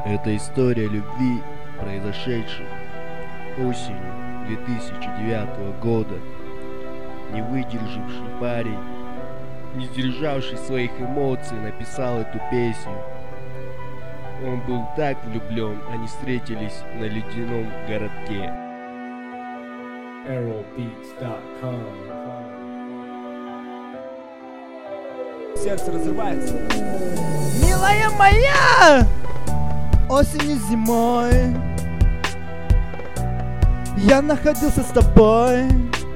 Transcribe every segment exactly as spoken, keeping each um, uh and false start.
Это история любви, произошедшей осенью две тысячи девятого года. Не выдержавший парень, не сдержавший своих эмоций, написал эту песню. Он был так влюблен, они встретились на ледяном городке. Arrow Beats точка ком. Сердце разрывается. Милая моя, осенью, зимой я находился с тобой,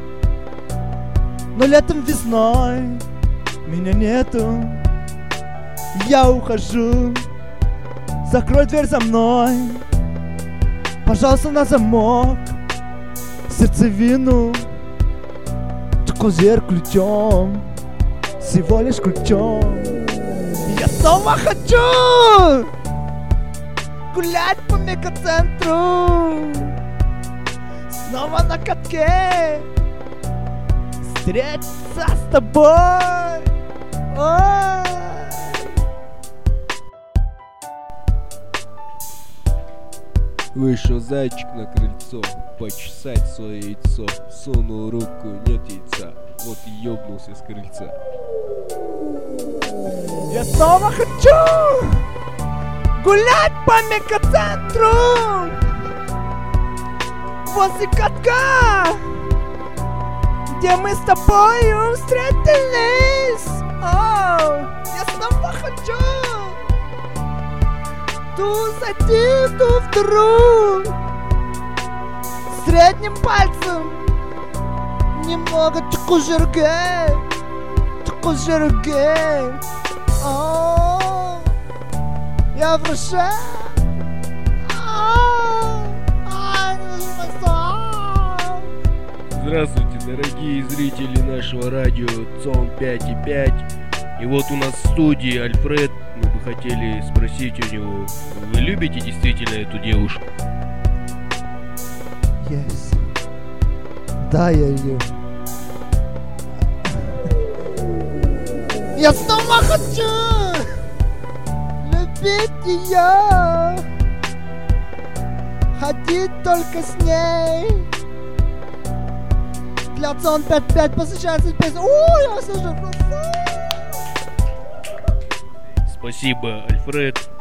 но летом, весной меня нету. Я ухожу, закрой дверь за мной, пожалуйста, на замок. Сердцевину только зверь ключом, всего лишь ключом. Я снова хочу гулять по мегацентру, снова на катке встретиться с тобой. Ой. Вышел зайчик на крыльцо, почесать свое яйцо. Сунул руку, нет яйца, вот и ёбнулся с крыльца. Я снова хочу гулять по мегацентру, возле катка, где мы с тобою встретились. О, я снова хочу ту зайти в ту вторую, средним пальцем немного чукужерге, чукужерге. О, я в Роше. Здравствуйте, дорогие зрители нашего радио ЦОМ пять и пять. И вот у нас в студии Альфред. Мы бы хотели спросить у него: вы любите действительно эту девушку? Yes. Да, я ее. Я снова хочу любить ее, ходить только с ней. Для ЦОМ пять пять посвящается песня. Ой, я слышу. Спасибо, Альфред.